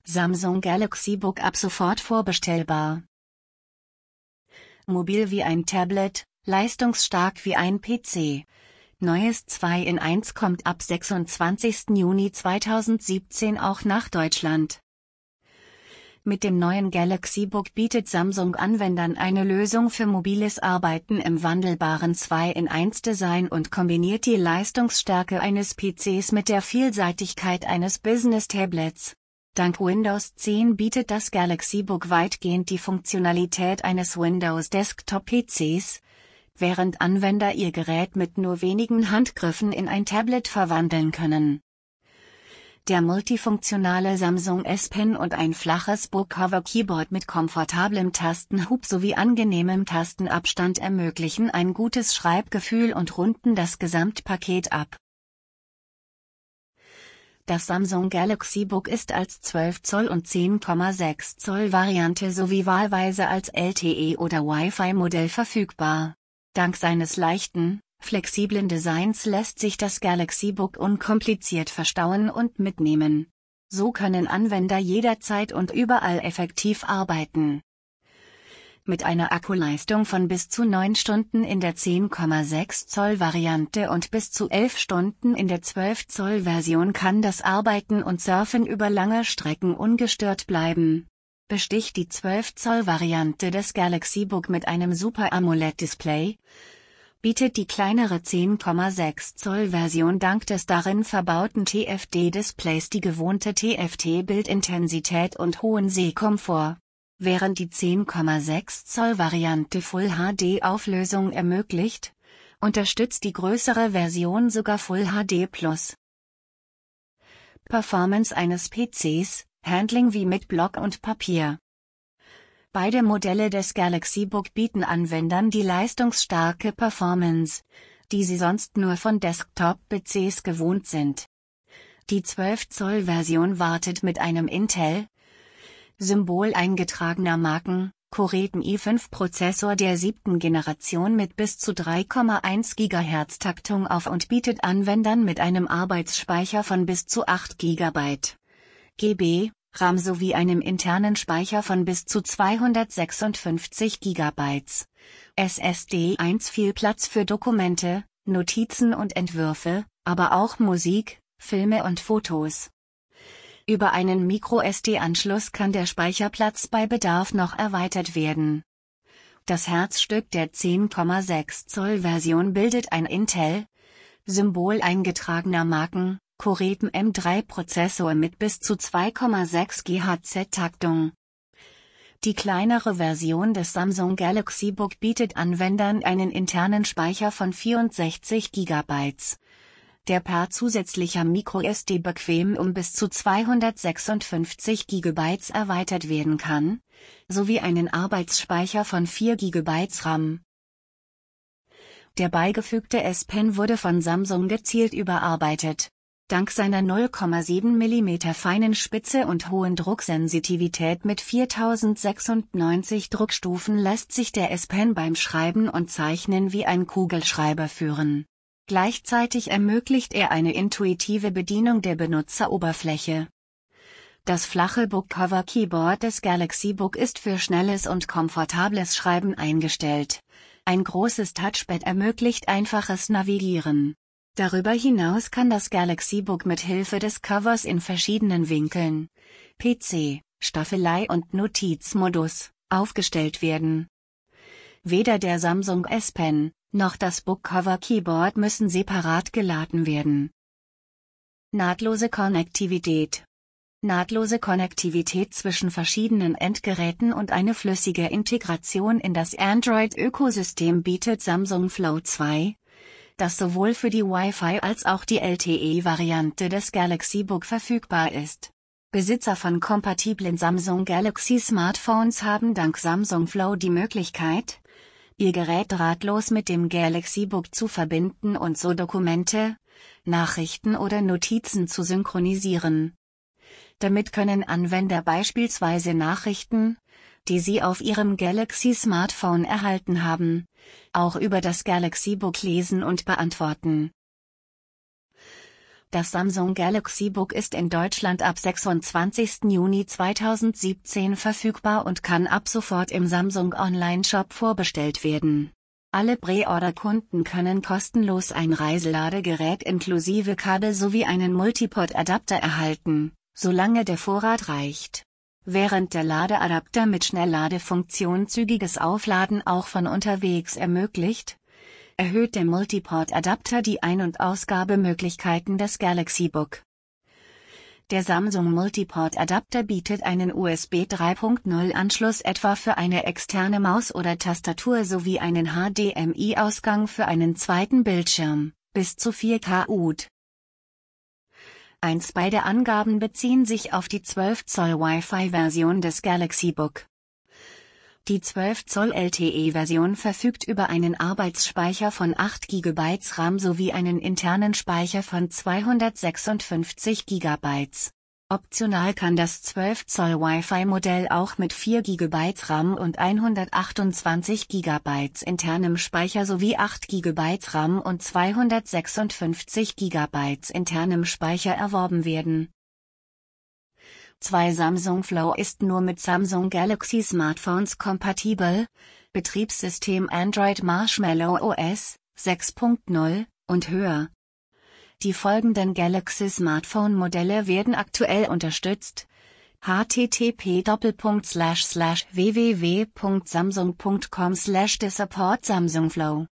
Samsung Galaxy Book ab sofort vorbestellbar. Mobil wie ein Tablet, leistungsstark wie ein PC. Neues 2 in 1 kommt ab 26. Juni 2017 auch nach Deutschland. Mit dem neuen Galaxy Book bietet Samsung Anwendern eine Lösung für mobiles Arbeiten im wandelbaren 2 in 1 Design und kombiniert die Leistungsstärke eines PCs mit der Vielseitigkeit eines Business-Tablets. Dank Windows 10 bietet das Galaxy Book weitgehend die Funktionalität eines Windows-Desktop-PCs, während Anwender ihr Gerät mit nur wenigen Handgriffen in ein Tablet verwandeln können. Der multifunktionale Samsung S Pen und ein flaches Book-Cover-Keyboard mit komfortablem Tastenhub sowie angenehmem Tastenabstand ermöglichen ein gutes Schreibgefühl und runden das Gesamtpaket ab. Das Samsung Galaxy Book ist als 12 Zoll und 10,6 Zoll Variante sowie wahlweise als LTE oder Wi-Fi-Modell verfügbar. Dank seines leichten, flexiblen Designs lässt sich das Galaxy Book unkompliziert verstauen und mitnehmen. So können Anwender jederzeit und überall effektiv arbeiten. Mit einer Akkuleistung von bis zu 9 Stunden in der 10,6 Zoll Variante und bis zu 11 Stunden in der 12 Zoll Version kann das Arbeiten und Surfen über lange Strecken ungestört bleiben. Besticht die 12 Zoll Variante des Galaxy Book mit einem Super AMOLED Display, bietet die kleinere 10,6 Zoll Version dank des darin verbauten TFT-Displays die gewohnte TFT-Bildintensität und hohen Sehkomfort. Während die 10,6 Zoll Variante Full HD Auflösung ermöglicht, unterstützt die größere Version sogar Full HD+. Performance eines PCs, Handling wie mit Block und Papier. Beide Modelle des Galaxy Book bieten Anwendern die leistungsstarke Performance, die sie sonst nur von Desktop-PCs gewohnt sind. Die 12 Zoll Version wartet mit einem Intel-Symbol eingetragener Marken, Coreten i5-Prozessor der 7. Generation mit bis zu 3,1 GHz Taktung auf und bietet Anwendern mit einem Arbeitsspeicher von bis zu 8 GB RAM sowie einem internen Speicher von bis zu 256 GB SSD 1 viel Platz für Dokumente, Notizen und Entwürfe, aber auch Musik, Filme und Fotos. Über einen MicroSD-Anschluss kann der Speicherplatz bei Bedarf noch erweitert werden. Das Herzstück der 10,6 Zoll Version bildet ein Intel-Symbol eingetragener Marken, Coreten M3-Prozessor mit bis zu 2,6 GHz Taktung. Die kleinere Version des Samsung Galaxy Book bietet Anwendern einen internen Speicher von 64 GB, der per zusätzlicher MicroSD bequem um bis zu 256 GB erweitert werden kann, sowie einen Arbeitsspeicher von 4 GB RAM. Der beigefügte S Pen wurde von Samsung gezielt überarbeitet. Dank seiner 0,7 mm feinen Spitze und hohen Drucksensitivität mit 4096 Druckstufen lässt sich der S Pen beim Schreiben und Zeichnen wie ein Kugelschreiber führen. Gleichzeitig ermöglicht er eine intuitive Bedienung der Benutzeroberfläche. Das flache Book-Cover-Keyboard des Galaxy Book ist für schnelles und komfortables Schreiben eingestellt. Ein großes Touchpad ermöglicht einfaches Navigieren. Darüber hinaus kann das Galaxy Book mit Hilfe des Covers in verschiedenen Winkeln, PC, Staffelei und Notizmodus, aufgestellt werden. Weder der Samsung S Pen, noch das Book-Cover-Keyboard müssen separat geladen werden. Nahtlose Konnektivität. Nahtlose Konnektivität zwischen verschiedenen Endgeräten und eine flüssige Integration in das Android-Ökosystem bietet Samsung Flow 2, das sowohl für die Wi-Fi als auch die LTE-Variante des Galaxy Book verfügbar ist. Besitzer von kompatiblen Samsung Galaxy Smartphones haben dank Samsung Flow die Möglichkeit, ihr Gerät drahtlos mit dem Galaxy Book zu verbinden und so Dokumente, Nachrichten oder Notizen zu synchronisieren. Damit können Anwender beispielsweise Nachrichten, die sie auf ihrem Galaxy Smartphone erhalten haben, auch über das Galaxy Book lesen und beantworten. Das Samsung Galaxy Book ist in Deutschland ab 26. Juni 2017 verfügbar und kann ab sofort im Samsung Online-Shop vorbestellt werden. Alle Pre-Order-Kunden können kostenlos ein Reiseladegerät inklusive Kabel sowie einen Multiport-Adapter erhalten, solange der Vorrat reicht. Während der Ladeadapter mit Schnellladefunktion zügiges Aufladen auch von unterwegs ermöglicht, erhöht der Multiport-Adapter die Ein- und Ausgabemöglichkeiten des Galaxy Book. Der Samsung Multiport-Adapter bietet einen USB 3.0-Anschluss etwa für eine externe Maus oder Tastatur sowie einen HDMI-Ausgang für einen zweiten Bildschirm, bis zu 4K UHD. Beide Angaben beziehen sich auf die 12 Zoll Wi-Fi-Version des Galaxy Book. Die 12 Zoll LTE-Version verfügt über einen Arbeitsspeicher von 8 GB RAM sowie einen internen Speicher von 256 GB. Optional kann das 12 Zoll Wi-Fi-Modell auch mit 4 GB RAM und 128 GB internem Speicher sowie 8 GB RAM und 256 GB internem Speicher erworben werden. Samsung Flow ist nur mit Samsung Galaxy Smartphones kompatibel, Betriebssystem Android Marshmallow OS 6.0 und höher. Die folgenden Galaxy Smartphone Modelle werden aktuell unterstützt: http://www.samsung.com/thesupport Samsung Flow